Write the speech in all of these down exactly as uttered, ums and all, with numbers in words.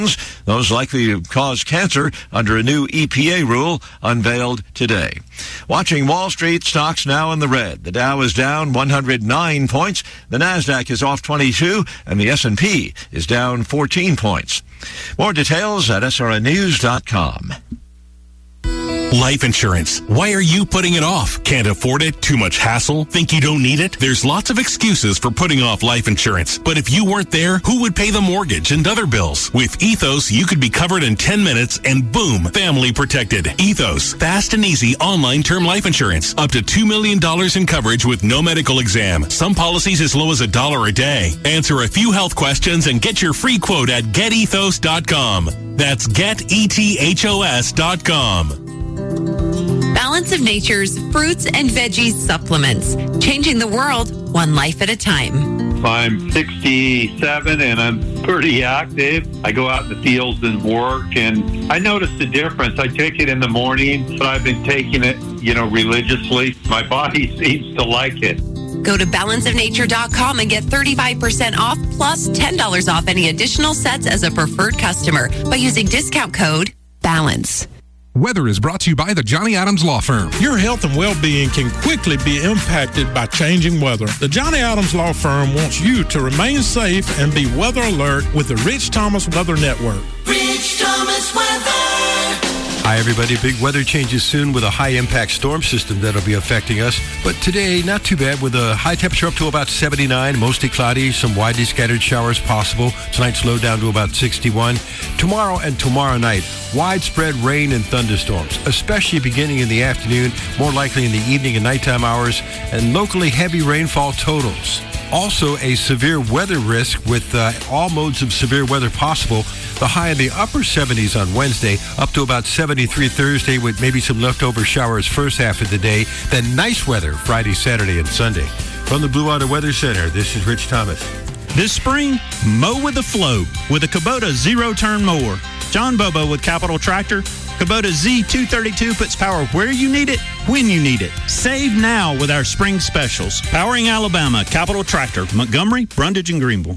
those likely to cause cancer under a new E P A rule unveiled today. Watching Wall Street, stocks now in the red. The Dow is down one hundred nine points. The Nasdaq is off twenty-two, and the S and P is down fourteen points. More details at S R N news dot com. Life insurance. Why are you putting it off? Can't afford it? Too much hassle? Think you don't need it? There's lots of excuses for putting off life insurance. But if you weren't there, who would pay the mortgage and other bills? With Ethos, you could be covered in ten minutes and boom, family protected. Ethos. Fast and easy online term life insurance. Up to two million dollars in coverage with no medical exam. Some policies as low as a dollar a day. Answer a few health questions and get your free quote at get ethos dot com. That's get ethos dot com. Balance of Nature's fruits and veggies supplements, changing the world one life at a time. I'm sixty-seven and I'm pretty active. I go out in the fields and work, and I noticed a difference. I take it in the morning, but I've been taking it, you know, religiously. My body seems to like it. Go to balance of nature dot com and get thirty-five percent off plus ten dollars off any additional sets as a preferred customer by using discount code BALANCE. Weather is brought to you by the Johnny Adams Law Firm. Your health and well-being can quickly be impacted by changing weather. The Johnny Adams Law Firm wants you to remain safe and be weather alert with the Rich Thomas Weather Network. Rich Thomas Weather. Hi, everybody. Big weather changes soon with a high-impact storm system that'll be affecting us. But today, not too bad, with a high temperature up to about seventy-nine, mostly cloudy, some widely scattered showers possible. Tonight's low down to about sixty-one. Tomorrow and tomorrow night, widespread rain and thunderstorms, especially beginning in the afternoon, more likely in the evening and nighttime hours, and locally heavy rainfall totals. Also, a severe weather risk with uh, all modes of severe weather possible. The high in the upper seventies on Wednesday, up to about seventy-three Thursday with maybe some leftover showers first half of the day. Then nice weather Friday, Saturday, and Sunday. From the Blue Water Weather Center, this is Rich Thomas. This spring, mow with the flow with a Kubota zero-turn mower. John Bobo with Capital Tractor. Kubota Z two thirty-two puts power where you need it, when you need it. Save now with our spring specials. Powering Alabama, Capital Tractor, Montgomery, Brundage, and Greenville.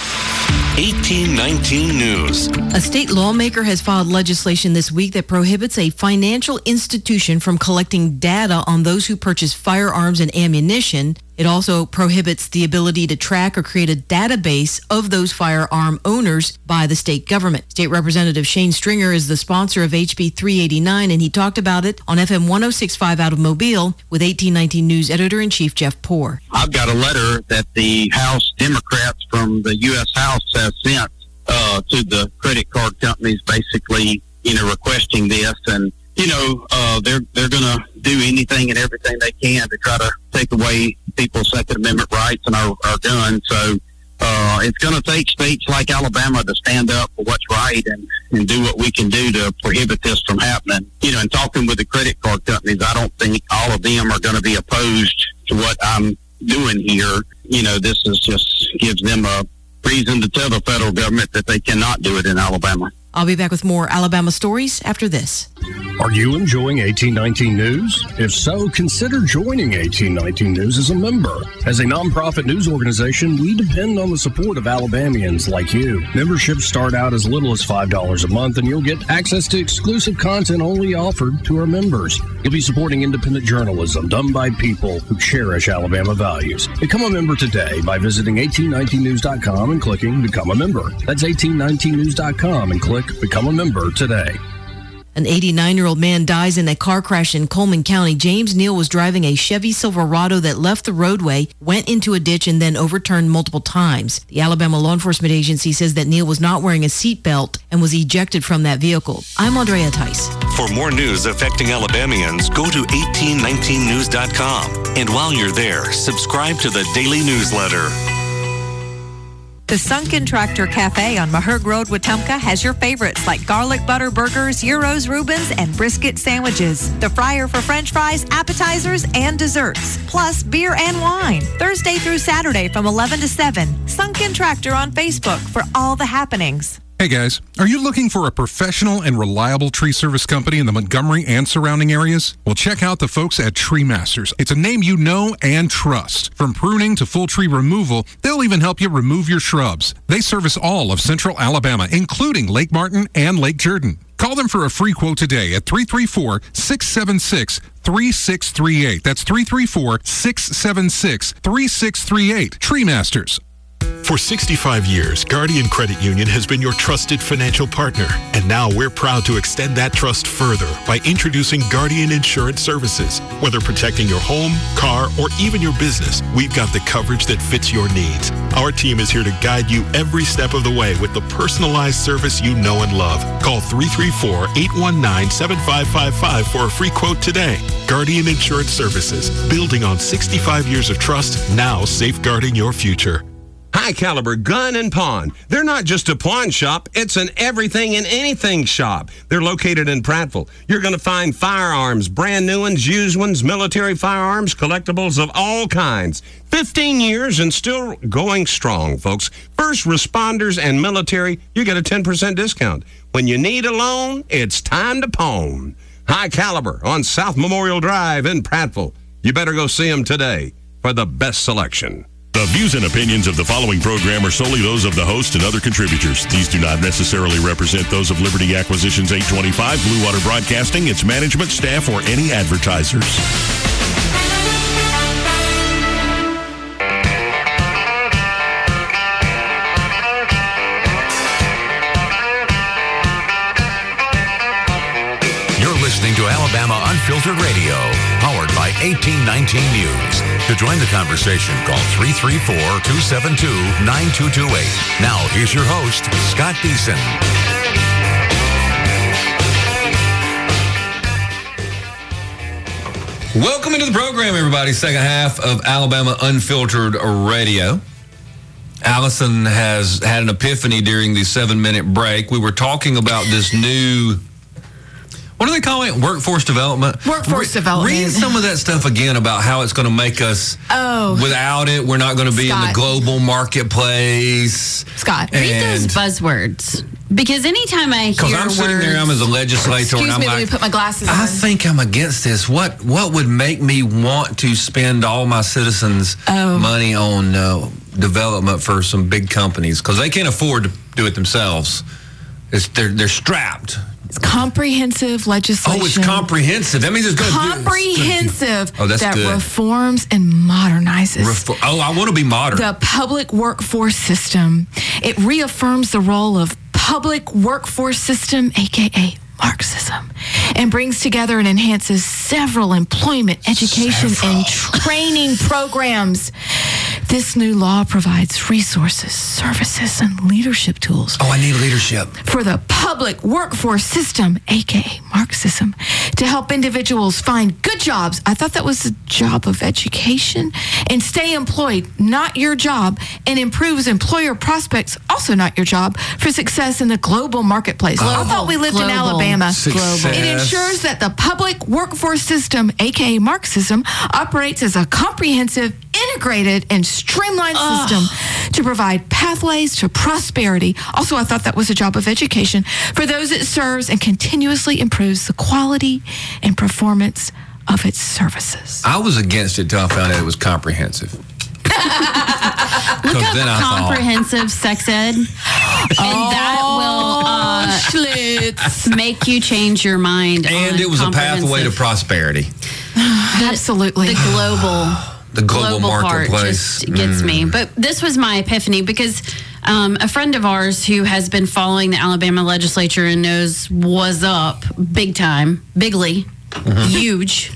eighteen nineteen News. A state lawmaker has filed legislation this week that prohibits a financial institution from collecting data on those who purchase firearms and ammunition. It also prohibits the ability to track or create a database of those firearm owners by the state government. State Representative Shane Stringer is the sponsor of H B three eighty-nine, and he talked about it on F M one oh six point five out of Mobile with eighteen nineteen News Editor-in-Chief Jeff Poore. I've got a letter that the House Democrats from the U S House has sent uh, to the credit card companies, basically, you know, requesting this. And, you know, uh, they're they're going to do anything and everything they can to try to take away people's Second Amendment rights and our, our guns. So uh, it's going to take states like Alabama to stand up for what's right and, and do what we can do to prohibit this from happening. You know, in talking with the credit card companies, I don't think all of them are going to be opposed to what I'm doing here. You know, this is just gives them a reason to tell the federal government that they cannot do it in Alabama. I'll be back with more Alabama stories after this. Are you enjoying eighteen nineteen News? If so, consider joining eighteen nineteen News as a member. As a nonprofit news organization, we depend on the support of Alabamians like you. Memberships start out as little as five dollars a month, and you'll get access to exclusive content only offered to our members. You'll be supporting independent journalism done by people who cherish Alabama values. Become a member today by visiting eighteen nineteen news dot com and clicking Become a Member. That's eighteen nineteen news dot com and click Become a Member today. An eighty-nine-year-old man dies in a car crash in Coleman County. James Neal was driving a Chevy Silverado that left the roadway, went into a ditch, and then overturned multiple times. The Alabama Law Enforcement Agency says that Neal was not wearing a seatbelt and was ejected from that vehicle. I'm Andrea Tice. For more news affecting Alabamians, go to eighteen nineteen news dot com. And while you're there, subscribe to the daily newsletter. The Sunken Tractor Cafe on Maherg Road, Wetumpka has your favorites like garlic butter burgers, gyros, Reubens, and brisket sandwiches. The fryer for French fries, appetizers, and desserts, plus beer and wine. Thursday through Saturday from eleven to seven. Sunken Tractor on Facebook for all the happenings. Hey guys, are you looking for a professional and reliable tree service company in the Montgomery and surrounding areas? Well, check out the folks at Tree Masters. It's a name you know and trust. From pruning to full tree removal, they'll even help you remove your shrubs. They service all of Central Alabama, including Lake Martin and Lake Jordan. Call them for a free quote today at three three four, six seven six, three six three eight. That's three three four, six seven six, three six three eight. Tree Masters. For sixty-five years, Guardian Credit Union has been your trusted financial partner. And now we're proud to extend that trust further by introducing Guardian Insurance Services. Whether protecting your home, car, or even your business, we've got the coverage that fits your needs. Our team is here to guide you every step of the way with the personalized service you know and love. Call three three four, eight one nine, seven five five five for a free quote today. Guardian Insurance Services, building on sixty-five years of trust, now safeguarding your future. High Caliber Gun and Pawn. They're not just a pawn shop, it's an everything and anything shop. They're located in Prattville. You're going to find firearms, brand new ones, used ones, military firearms, collectibles of all kinds. fifteen years and still going strong, folks. First responders and military, you get a ten percent discount. When you need a loan, it's time to pawn. High Caliber on South Memorial Drive in Prattville. You better go see them today for the best selection. The views and opinions of the following program are solely those of the host and other contributors. These do not necessarily represent those of Liberty Acquisitions eight twenty-five, Blue Water Broadcasting, its management, staff, or any advertisers. You're listening to Alabama Unfiltered Radio, powered by eighteen nineteen News. To join the conversation, call three three four, two seven two, nine two two eight. Now, here's your host, Scott Deason. Welcome into the program, everybody. Second half of Alabama Unfiltered Radio. Allison has had an epiphany during the seven-minute break. We were talking about this new... What do they call it? Workforce development? Workforce Re- development. Read some of that stuff again about how it's going to make us, oh, without it, we're not going to be Scott. in the global marketplace. Scott, and read those buzzwords. Because anytime I hear Because I'm sitting there, I'm as a legislator, Excuse and I'm me, like, let me put my glasses on. I think I'm against this. What what would make me want to spend all my citizens' Oh. money on uh, development for some big companies? Because they can't afford to do it themselves. It's, they're, they're strapped. It's comprehensive legislation. Oh, it's comprehensive. That means it's going to comprehensive. Oh, that's that good. reforms and modernizes. Refor- oh, I want to be modern. The public workforce system. It reaffirms the role of public workforce system, aka Marxism, and brings together and enhances several employment, education, Several. and training programs. This new law provides resources, services, and leadership tools. Oh, I need leadership. For the public workforce system, aka Marxism, to help individuals find good jobs. I thought that was the job of education. And stay employed, not your job, and improves employer prospects, also not your job, for success in the global marketplace. Global. I thought we lived Global. in Alabama. Success. It ensures that the public workforce system, aka Marxism, operates as a comprehensive, integrated, and streamlined Ugh. system to provide pathways to prosperity. Also, I thought that was a job of education for those it serves and continuously improves the quality and performance of its services. I was against it till I found out it was comprehensive. Look up then I thought- comprehensive sex ed, and that will uh, Schlitz. make you change your mind. And on it was a pathway to comprehensive. prosperity. Absolutely. The global, The global, part marketplace. just gets me. Mm. But this was my epiphany because um, a friend of ours who has been following the Alabama legislature and knows what's up big time, bigly, huge,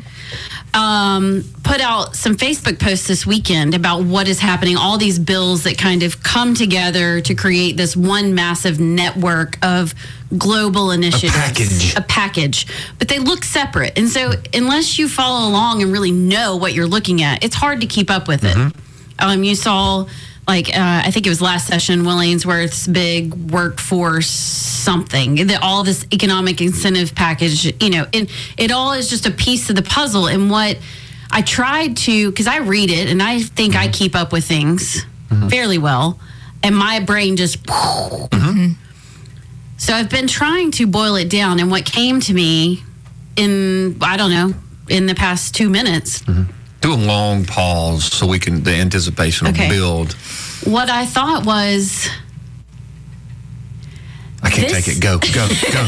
um, put out some Facebook posts this weekend about what is happening, all these bills that kind of come together to create this one massive network of global initiatives. A package. A package. But they look separate. And so unless you follow along and really know what you're looking at, it's hard to keep up with it. Um, you saw, like, uh, I think it was last session, Will Ainsworth's big workforce something, the, all this economic incentive package, you know, and it all is just a piece of the puzzle. And what I tried to, because I read it and I think I keep up with things fairly well, and my brain just, Mm-hmm. So I've been trying to boil it down, and what came to me in, I don't know, in the past two minutes. Mm-hmm. Do a long pause so we can, the anticipation will Okay. build. What I thought was... I can't This- take it. Go, go, go.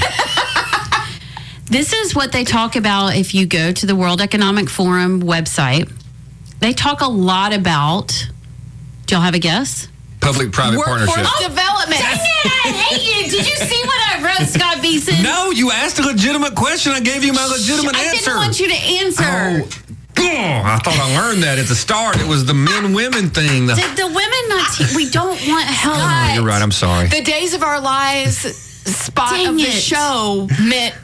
This is what they talk about if you go to the World Economic Forum website. They talk a lot about, do y'all have a guess? Public-private partnership. development. Dang it, I hate you. Did you see what I wrote, Scott Beeson? No, you asked a legitimate question. I gave you my legitimate I answer. didn't want you to answer. Oh, I thought I learned that at the start. It was the men-women thing. The, Did the women not te- we don't want help. oh, you're right. I'm sorry. The Days of Our Lives spot Dang of the it. show meant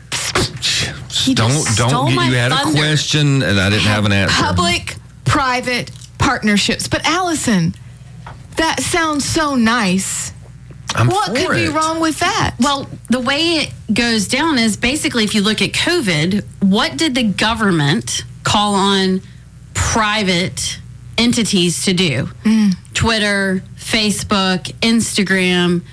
He don't just don't stole get my you had thunder. a question and I didn't have an answer. public-private partnerships. But Allison, that sounds so nice. I'm what for could be it. wrong with that? Well, the way it goes down is basically if you look at COVID, what did the government call on private entities to do? Mm. Twitter, Facebook, Instagram.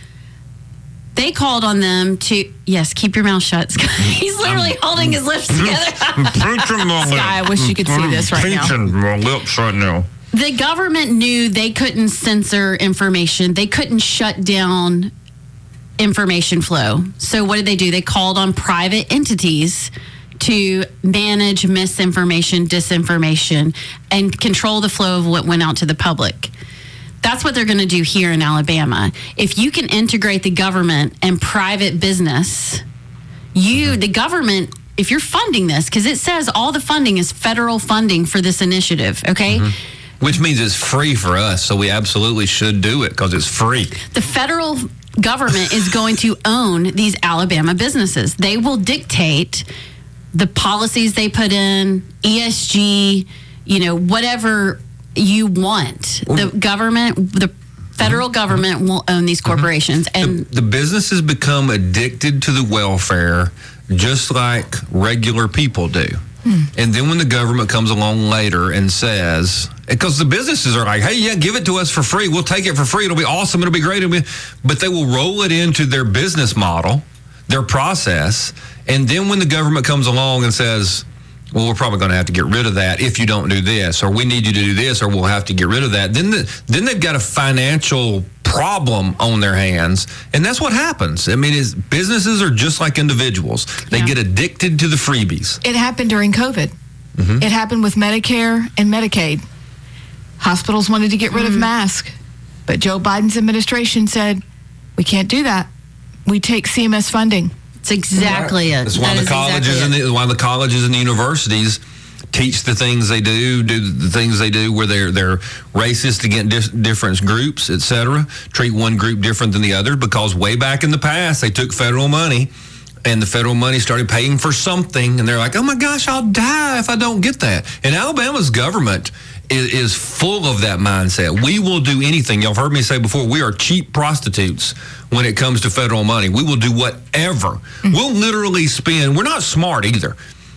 They called on them to, yes, keep your mouth shut. Scott. He's literally holding his lips together. I'm pinching my lips. Sky, I wish you could see this right now. Pinching my lips right now. The government knew they couldn't censor information. They couldn't shut down information flow. So what did they do? They called on private entities to manage misinformation, disinformation, and control the flow of what went out to the public. That's what they're going to do here in Alabama. If you can integrate the government and private business, you, the government, if you're funding this, because it says all the funding is federal funding for this initiative, okay? Mm-hmm. Which means it's free for us, so we absolutely should do it because it's free. The federal government is going to own these Alabama businesses. They will dictate the policies they put in, E S G, you know, whatever you want. The government, the federal government will own these corporations. And The businesses become addicted to the welfare just like regular people do. And then when the government comes along later and says, because the businesses are like, hey, yeah, give it to us for free. We'll take it for free. It'll be awesome. It'll be great. It'll be, but they will roll it into their business model, their process. And then when the government comes along and says, well, we're probably going to have to get rid of that if you don't do this, or we need you to do this, or we'll have to get rid of that. Then, the, then they've got a financial problem on their hands, and that's what happens. I mean, is businesses are just like individuals; they Yeah. get addicted to the freebies. It happened during COVID. Mhm. It happened with Medicare and Medicaid. Hospitals wanted to get rid of masks, but Joe Biden's administration said, we can't do that. We take C M S funding. it's exactly it. That's why That the is colleges exactly and the, why the colleges and the universities teach the things they do, do the things they do where they're they're racist against dis- different groups, et cetera. Treat one group different than the other because way back in the past they took federal money and the federal money started paying for something and they're like, oh my gosh, I'll die if I don't get that. And Alabama's government is, is full of that mindset. We will do anything. Y'all have heard me say before, we are cheap prostitutes when it comes to federal money. We will do whatever. Mm-hmm. We'll literally spend, we're not smart either.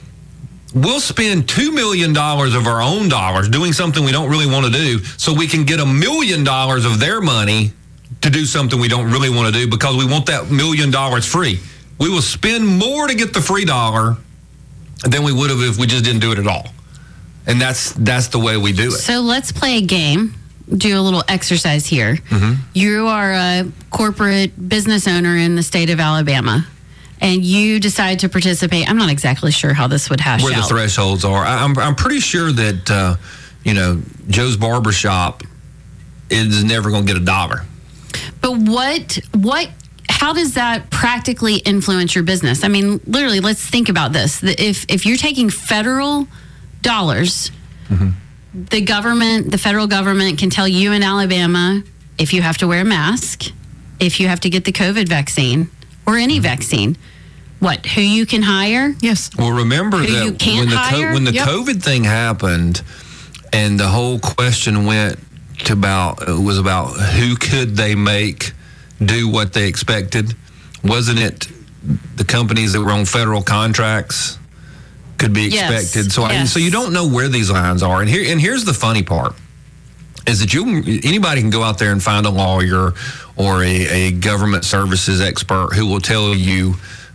We'll spend two million dollars of our own dollars doing something we don't really want to do so we can get a million dollars of their money to do something we don't really want to do because we want that million dollars free. We will spend more to get the free dollar than we would have if we just didn't do it at all. And that's that's the way we do it. So let's play a game, do a little exercise here. Mm-hmm. You are a corporate business owner in the state of Alabama, and you decide to participate. I'm not exactly sure how this would hash Where out. the thresholds are. I, I'm I'm pretty sure that, uh, you know, Joe's Barbershop is never going to get a dollar. But what, what, how does that practically influence your business? I mean, literally, let's think about this. The- If if you're taking federal dollars, the government, the federal government can tell you in Alabama if you have to wear a mask, if you have to get the COVID vaccine or any vaccine, what, who you can hire? Yes. Well, remember Who that you can't when the hire? when the Yep. COVID thing happened, and the whole question went to about it was about who could they make do what they expected? Wasn't it the companies that were on federal contracts could be Yes. expected? So I, Yes. so you don't know where these lines are, and here and here's the funny part. is that you anybody can go out there and find a lawyer or a, a government services expert who will tell you,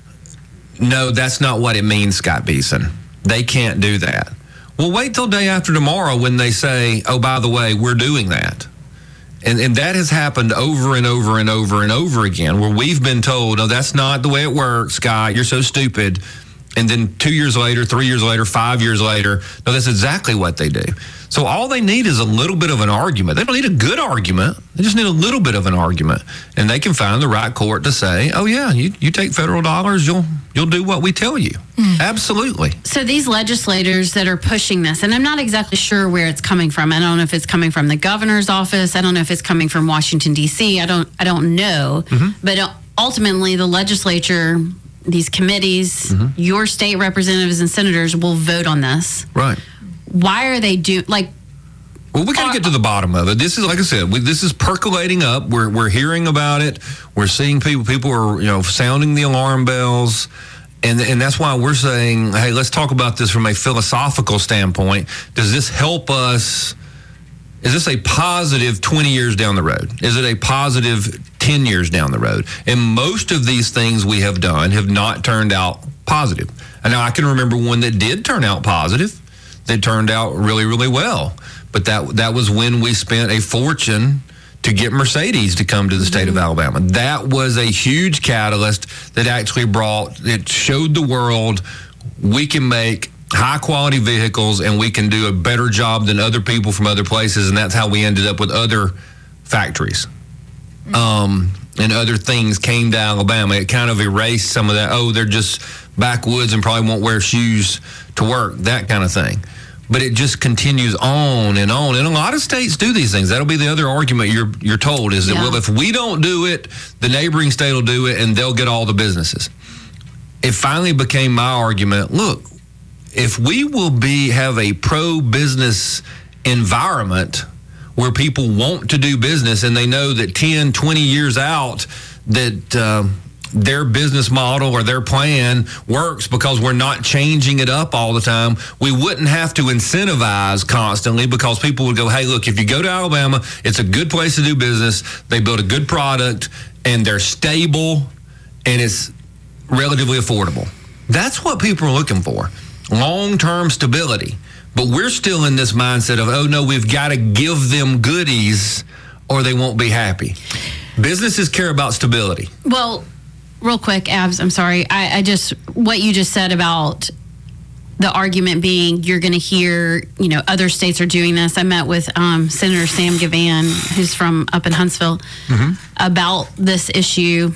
no, that's not what it means, Scott Beeson. They can't do that. Well, wait till day after tomorrow when they say, oh, by the way, we're doing that. And, and that has happened over and over and over and over again, where we've been told, no, that's not the way it works, Scott. You're so stupid. And then two years later, three years later, five years later, no, that's exactly what they do. So all they need is a little bit of an argument. They don't need a good argument. They just need a little bit of an argument. And they can find the right court to say, oh, yeah, you, you take federal dollars, you'll you'll do what we tell you. Mm. Absolutely. So these legislators that are pushing this, and I'm not exactly sure where it's coming from. I don't know if it's coming from the governor's office. I don't know if it's coming from Washington, D C. I don't, I don't know. Mm-hmm. But ultimately, the legislature, these committees, mm-hmm. your state representatives and senators will vote on this. Right. Why are they doing, like... Well, we got to get to the bottom of it. This is, like I said, we, this is percolating up. We're we're hearing about it. We're seeing people, people are, you know, sounding the alarm bells. And, and that's why we're saying, hey, let's talk about this from a philosophical standpoint. Does this help us? Is this a positive twenty years down the road? Is it a positive ten years down the road? And most of these things we have done have not turned out positive. And now I can remember one that did turn out positive, that turned out really, really well. But that that was when we spent a fortune to get Mercedes to come to the state mm-hmm. of Alabama. That was a huge catalyst that actually brought, it showed the world we can make high quality vehicles and we can do a better job than other people from other places. And that's how we ended up with other factories. Mm-hmm. Um, and other things came to Alabama. It kind of erased some of that, oh, they're just backwoods and probably won't wear shoes to work, that kind of thing. But it just continues on and on. And a lot of states do these things. That'll be the other argument you're you're told is that, yeah. well, if we don't do it, the neighboring state will do it and they'll get all the businesses. It finally became my argument, look, if we will be have a pro-business environment where people want to do business and they know that ten, twenty years out that uh, their business model or their plan works because we're not changing it up all the time, we wouldn't have to incentivize constantly because people would go, hey, look, if you go to Alabama, it's a good place to do business. They build a good product and they're stable and it's relatively affordable. That's what people are looking for, long-term stability. But we're still in this mindset of, oh, no, we've got to give them goodies or they won't be happy. Businesses care about stability. Well, real quick, Abs, I'm sorry. I, I just, what you just said about the argument being you're going to hear, you know, other states are doing this. I met with um, Senator Sam Gavan, who's from up in Huntsville, mm-hmm. about this issue.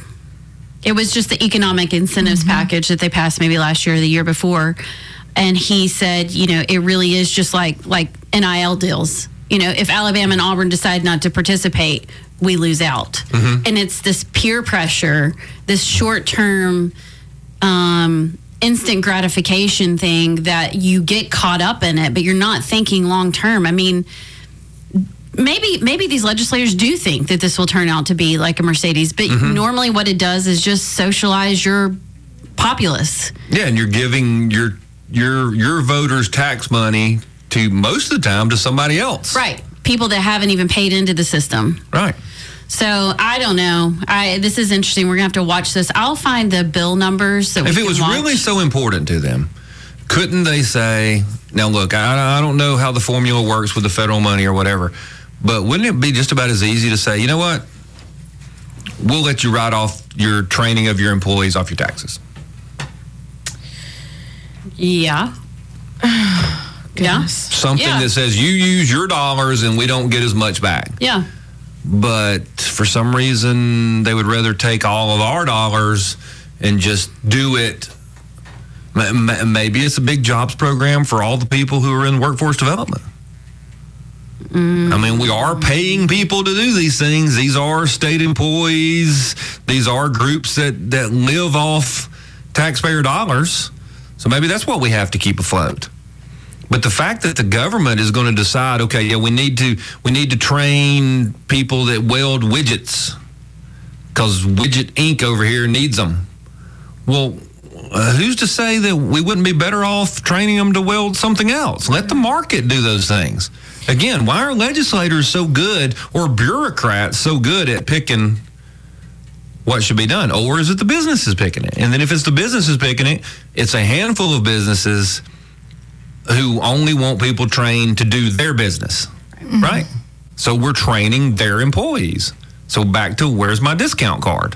It was just the economic incentives mm-hmm. package that they passed maybe last year or the year before. And he said, you know, it really is just like like N I L deals. You know, if Alabama and Auburn decide not to participate, we lose out. Mm-hmm. And it's this peer pressure, this short-term um, instant gratification thing that you get caught up in it, but you're not thinking long-term. I mean, maybe maybe these legislators do think that this will turn out to be like a Mercedes, but mm-hmm. normally what it does is just socialize your populace. Yeah, and you're giving your your your voters' tax money to most of the time to somebody else. Right. People that haven't even paid into the system. Right. So I don't know. I this is interesting. We're gonna have to watch this. I'll find the bill numbers. That if we it can was watch. really so important to them, couldn't they say, now look, I, I don't know how the formula works with the federal money or whatever, but wouldn't it be just about as easy to say, you know what, we'll let you write off your training of your employees off your taxes? Yeah. Yeah. Something yeah. that says you use your dollars and we don't get as much back. Yeah. But for some reason, they would rather take all of our dollars and just do it. Maybe it's a big jobs program for all the people who are in workforce development. Mm. I mean, we are paying people to do these things. These are state employees. These are groups that, that live off taxpayer dollars. So maybe that's what we have to keep afloat. But the fact that the government is going to decide, okay, yeah, we need to we need to train people that weld widgets because Widget Incorporated over here needs them. Well, uh, who's to say that we wouldn't be better off training them to weld something else? Let the market do those things. Again, why are legislators so good or bureaucrats so good at picking what should be done? Or is it the businesses picking it? And then if it's the businesses picking it, it's a handful of businesses who only want people trained to do their business, mm-hmm. right? So we're training their employees. So back to, where's my discount card?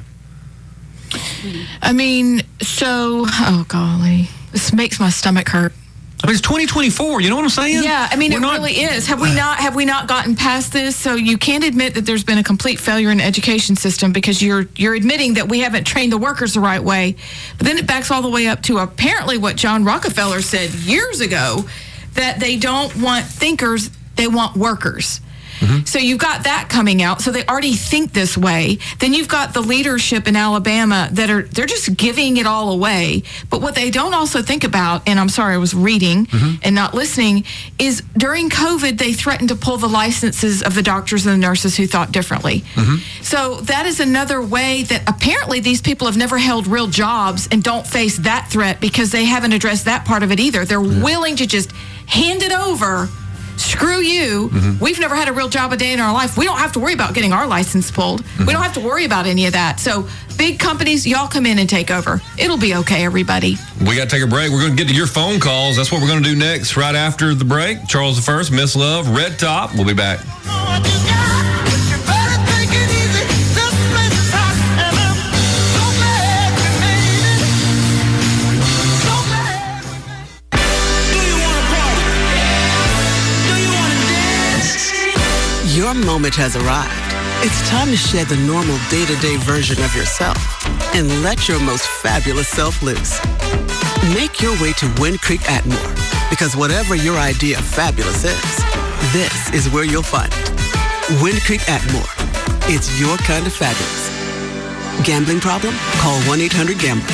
I mean, so, oh golly, this makes my stomach hurt. I mean, it's twenty twenty-four. You know what I'm saying? Yeah, I mean, We're it not, really is. Have we not? Have we not gotten past this? So you can't admit that there's been a complete failure in the education system because you're you're admitting that we haven't trained the workers the right way. But then it backs all the way up to apparently what John Rockefeller said years ago, that they don't want thinkers, they want workers. Mm-hmm. So you've got that coming out. So they already think this way. Then you've got the leadership in Alabama that are, they're just giving it all away. But what they don't also think about, and I'm sorry, I was reading mm-hmm. and not listening, is during COVID, they threatened to pull the licenses of the doctors and the nurses who thought differently. Mm-hmm. So that is another way that apparently these people have never held real jobs and don't face that threat because they haven't addressed that part of it either. They're mm-hmm. willing to just hand it over. Screw you. Mm-hmm. We've never had a real job a day in our life. We don't have to worry about getting our license pulled. Mm-hmm. We don't have to worry about any of that. So big companies, y'all come in and take over. It'll be okay, everybody. We got to take a break. We're going to get to your phone calls. That's what we're going to do next, right after the break. Charles the First, Miss Love, Red Top. We'll be back. Your moment has arrived. It's time to shed the normal day-to-day version of yourself and let your most fabulous self loose. Make your way to Wind Creek Atmore, because whatever your idea of fabulous is, this is where you'll find it. Wind Creek Atmore. It's your kind of fabulous. Gambling problem? Call one eight hundred gambler.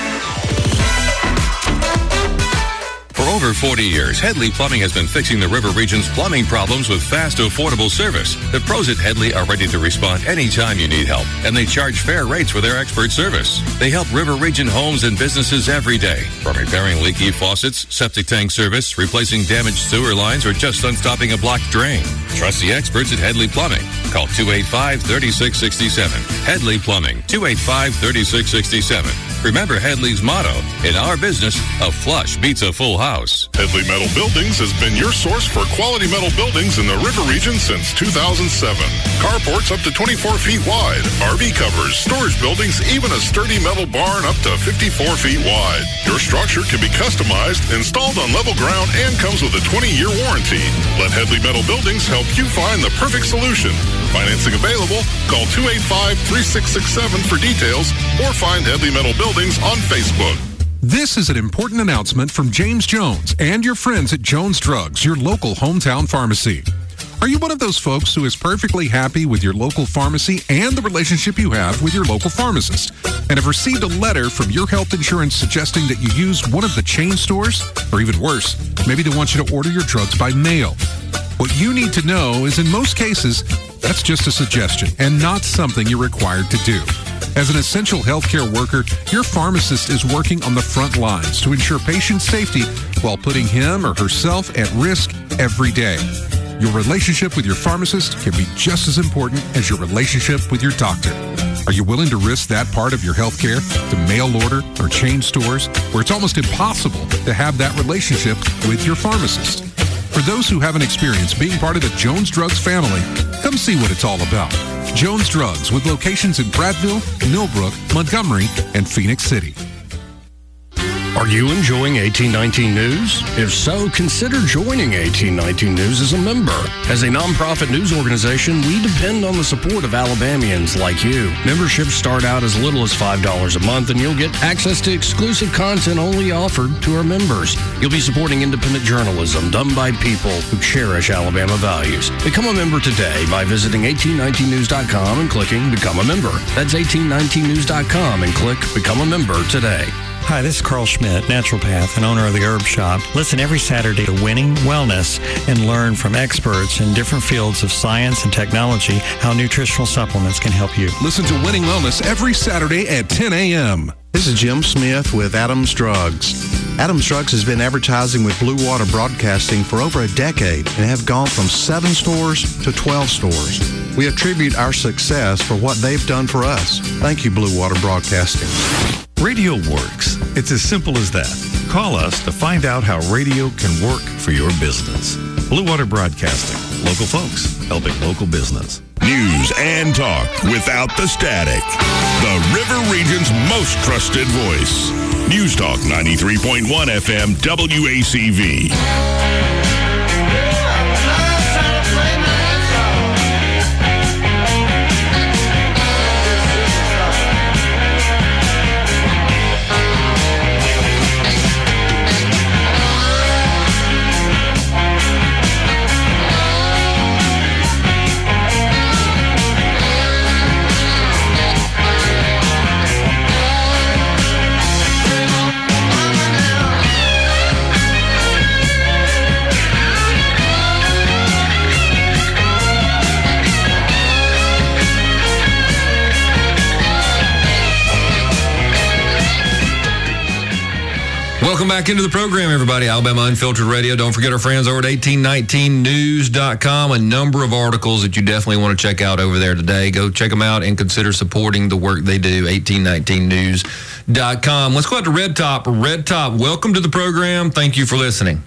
For over forty years, Headley Plumbing has been fixing the River Region's plumbing problems with fast, affordable service. The pros at Headley are ready to respond anytime you need help, and they charge fair rates for their expert service. They help River Region homes and businesses every day, from repairing leaky faucets, septic tank service, replacing damaged sewer lines, or just unstopping a blocked drain. Trust the experts at Headley Plumbing. Call two eight five, three six six seven. Headley Plumbing, two eight five, three six six seven. Remember Headley's motto, in our business, a flush beats a full house. Headley Metal Buildings has been your source for quality metal buildings in the River Region since two thousand seven. Carports up to twenty-four feet wide, R V covers, storage buildings, even a sturdy metal barn up to fifty-four feet wide. Your structure can be customized, installed on level ground, and comes with a twenty-year warranty. Let Headley Metal Buildings help you find the perfect solution. Financing available. Call two eight five, three six six seven for details or find Headley Metal Buildings on Facebook. This is an important announcement from James Jones and your friends at Jones Drugs, your local hometown pharmacy. Are you one of those folks who is perfectly happy with your local pharmacy and the relationship you have with your local pharmacist, and have received a letter from your health insurance suggesting that you use one of the chain stores? Or even worse, maybe they want you to order your drugs by mail. What you need to know is in most cases, that's just a suggestion and not something you're required to do. As an essential healthcare worker, your pharmacist is working on the front lines to ensure patient safety while putting him or herself at risk every day. Your relationship with your pharmacist can be just as important as your relationship with your doctor. Are you willing to risk that part of your healthcare to mail order or chain stores where it's almost impossible to have that relationship with your pharmacist? For those who haven't experienced being part of the Jones Drugs family, come see what it's all about. Jones Drugs, with locations in Prattville, Millbrook, Montgomery, and Phoenix City. Are you enjoying eighteen nineteen News? If so, consider joining eighteen nineteen News as a member. As a nonprofit news organization, we depend on the support of Alabamians like you. Memberships start out as little as five dollars a month, and you'll get access to exclusive content only offered to our members. You'll be supporting independent journalism done by people who cherish Alabama values. Become a member today by visiting eighteen nineteen news dot com and clicking Become a Member. That's eighteen nineteen news dot com and click Become a Member today. Hi, this is Carl Schmidt, naturopath and owner of the Herb Shop. Listen every Saturday to Winning Wellness and learn from experts in different fields of science and technology how nutritional supplements can help you. Listen to Winning Wellness every Saturday at ten a.m. This is Jim Smith with Adams Drugs. Adams Drugs has been advertising with Blue Water Broadcasting for over a decade and have gone from seven stores to twelve stores. We attribute our success for what they've done for us. Thank you, Blue Water Broadcasting. Radio works. It's as simple as that. Call us to find out how radio can work for your business. Blue Water Broadcasting. Local folks helping local business. News and talk without the static. The River Region's most trusted voice. News Talk ninety-three point one F M W A C V. Welcome back into the program, everybody. Alabama Unfiltered Radio. Don't forget our friends over at eighteen nineteen news dot com. A number of articles that you definitely want to check out over there today. Go check them out and consider supporting the work they do, eighteen nineteen news dot com. Let's go out to Red Top. Red Top, welcome to the program. Thank you for listening.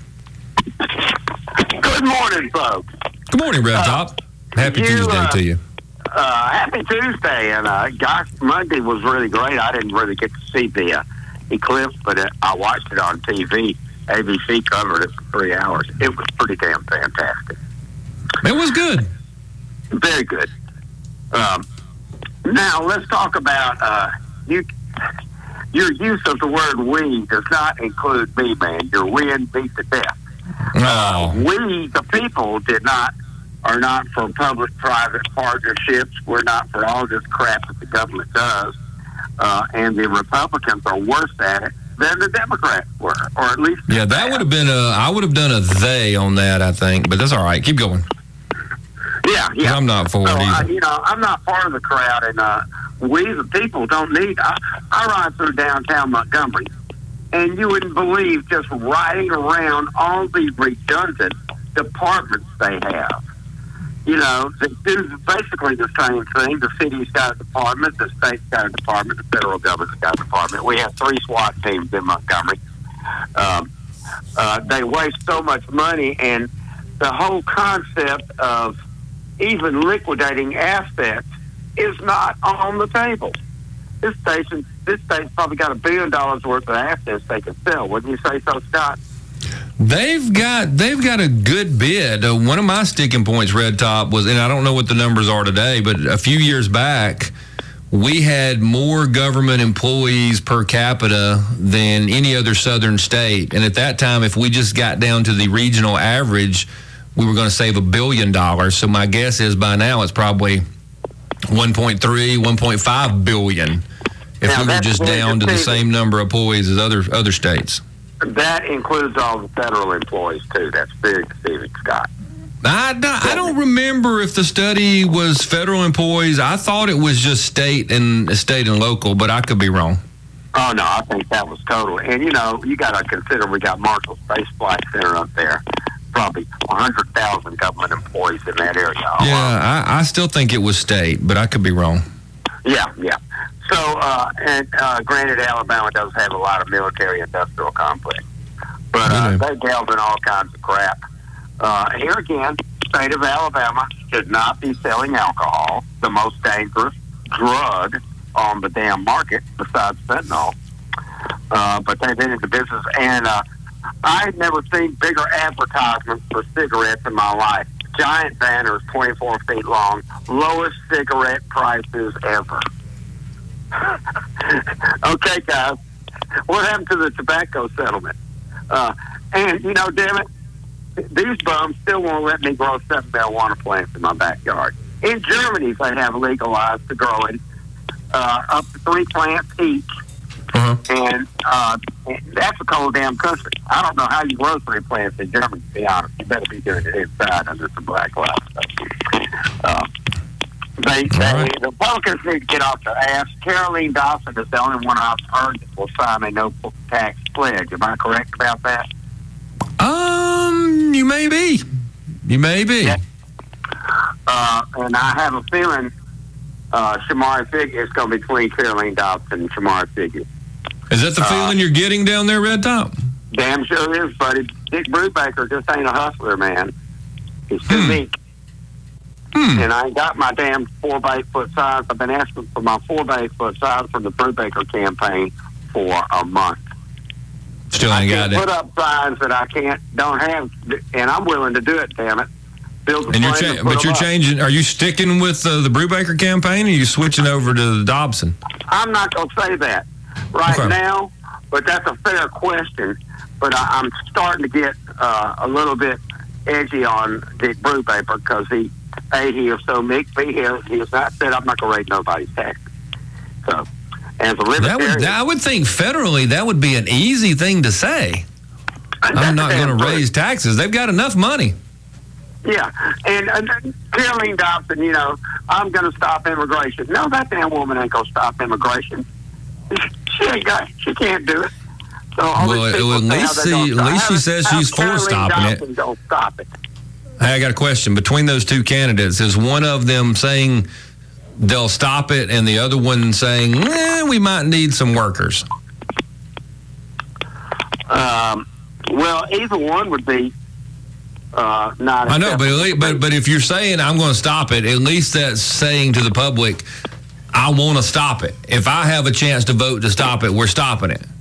Good morning, folks. Good morning, Red Top. Happy you, Tuesday uh, to you. Uh, happy Tuesday, and uh, gosh, Monday was really great. I didn't really get to see the uh, eclipse, but it, I watched it on T V. A B C covered it for three hours. It was pretty damn fantastic. It was good. Very good. Um, now, let's talk about uh, you. Your use of the word "we" does not include me, man. You're we and beat to death. Uh, we, the people, did not are not for public-private partnerships. We're not for all this crap that the government does. Uh, and the Republicans are worse at it than the Democrats were, or at least yeah, that would have been a. I would have done a they on that, I think, but that's all right. Keep going. Yeah, yeah. I'm not for so, it either. Uh, you know, I'm not part of the crowd, and uh, we the people don't need. I, I ride through downtown Montgomery, and you wouldn't believe just riding around all the redundant departments they have. You know, they do basically the same thing. The city's got a department, the state's got a department, the federal government's got a department. We have three SWAT teams in Montgomery. Um, uh, they waste so much money, and the whole concept of even liquidating assets is not on the table. This station, this state's probably got a billion dollars worth of assets they can sell. Wouldn't you say so, Scott? They've got they've got a good bid. Uh, one of my sticking points, Red Top, was, and I don't know what the numbers are today, but a few years back, we had more government employees per capita than any other southern state. And at that time, if we just got down to the regional average, we were going to save a billion dollars. So my guess is by now it's probably one point three, one point five billion if now, we were just down to the same number of employees as other other states. That includes all the federal employees, too. That's very deceiving, Scott. I don't, I don't remember if the study was federal employees. I thought it was just state and state and local, but I could be wrong. Oh, no, I think that was total. And, you know, you got to consider we got Marshall Space Flight Center up there. Probably one hundred thousand government employees in that area. Yeah, I, I still think it was state, but I could be wrong. Yeah, yeah. So, uh, and uh, granted, Alabama does have a lot of military-industrial complex, but uh, they delve in all kinds of crap. Uh, here again, the state of Alabama should not be selling alcohol, the most dangerous drug on the damn market besides fentanyl. Uh, but they've been in the business, and uh, I've never seen bigger advertisements for cigarettes in my life. Giant banners, twenty-four feet long, lowest cigarette prices ever. Okay, guys, what happened to the tobacco settlement? Uh, and, you know, damn it, these bums still won't let me grow seven marijuana plants in my backyard. In Germany, they have legalized the growing uh, up to three plants each. Uh-huh. And uh, that's a cold damn country. I don't know how you grow three plants in Germany, to be honest. You better be doing it inside under some black lights. Uh, They, they, right. The Republicans need to get off their ass. Caroline Dawson is the only one I've heard that will sign a no tax pledge. Am I correct about that? Um, you may be. You may be. Yeah. Uh, and I have a feeling uh, Shamari Figure is going to be between Caroline Dawson and Shamari Figure. Is that the Uh, feeling you're getting down there, Red Top? Damn sure is, buddy. Dick Brubaker just ain't a hustler, man. He's too Hmm. meek. Hmm. And I ain't got my damn four by eight foot signs. I've been asking for my four by eight foot signs from the Brubaker campaign for a month. Still I ain't can't got put it. up signs that I can't, don't have, and I'm willing to do it, damn it. Build the And you're frame cha- and put but you're them up. changing. Are you sticking with uh, the Brubaker campaign, or are you switching over to the Dobson? I'm not going to say that right Okay. now, but that's a fair question. But I, I'm starting to get uh, a little bit edgy on Dick Brubaker because he, A, he is so meek, B, he has, he has not said, I'm not going to raise nobody's taxes. So, as a That libertarian, would, I would think federally that would be an easy thing to say. I'm not going to raise taxes. They've got enough money. yeah. And, and Caroline Dobson, you know, I'm going to stop immigration. No, that damn woman ain't going to stop immigration. She ain't got, she can't do it. So all Well, these at people say how least they're she- gonna at stop- least she how- says how she's for Caroline stopping it. Dobson don't stop it. Hey, I got a question. Between those two candidates, is one of them saying they'll stop it and the other one saying, eh, we might need some workers? Um, well, either one would be uh, not. I know, but, at acceptable. least, but but if you're saying I'm going to stop it, at least that's saying to the public, I want to stop it. If I have a chance to vote to stop it, we're stopping it.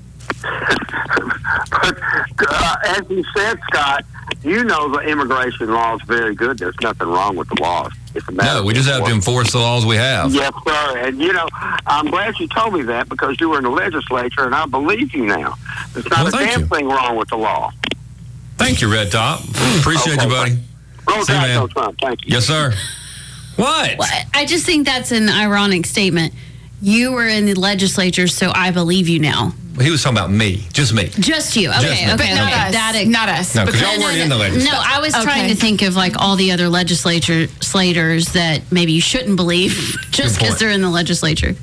But uh, as you said, Scott, you know the immigration law is very good. There's nothing wrong with the laws. It's a matter No, we just have to enforce the laws we have. Yes, sir. And, you know, I'm glad you told me that because you were in the legislature, and I believe you now. There's not Well, a thank damn you. thing wrong with the law. Thank you, Red Top. Appreciate Okay, you, buddy. Roll See you, Tide, man. go Trump. Thank you. Yes, sir. What? Well, I just think that's an ironic statement. You were in the legislature, so I believe you now. He was talking about me, just me. Just you. Okay, Just me. okay, But okay. not us. That ex- Not us. No, because y'all weren't in the legislature. No, I was Okay. trying to think of like all the other legislature slaters that maybe you shouldn't believe just Good point. because they're in the legislature.